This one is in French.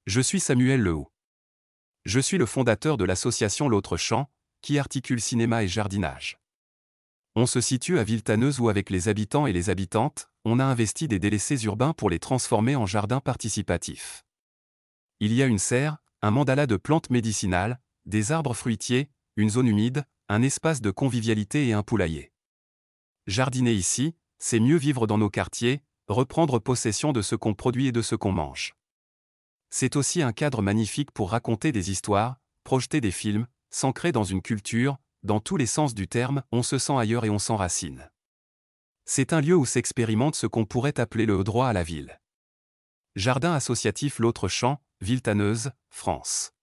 Je suis Samuel Lehoux. Je suis le fondateur de l'association L'Autre Champ, qui articule cinéma et jardinage. On se situe à Villetaneuse où avec les habitants et les habitantes, on a investi des délaissés urbains pour les transformer en jardins participatifs. Il y a une serre, un mandala de plantes médicinales, des arbres fruitiers, une zone humide, un espace de convivialité et un poulailler. Jardiner ici, c'est mieux vivre dans nos quartiers, reprendre possession de ce qu'on produit et de ce qu'on mange. C'est aussi un cadre magnifique pour raconter des histoires, projeter des films, s'ancrer dans une culture, dans tous les sens du terme, on se sent ailleurs et on s'enracine. C'est un lieu où s'expérimente ce qu'on pourrait appeler le droit à la ville. Jardin associatif L'Autre Champ, Villetaneuse, France.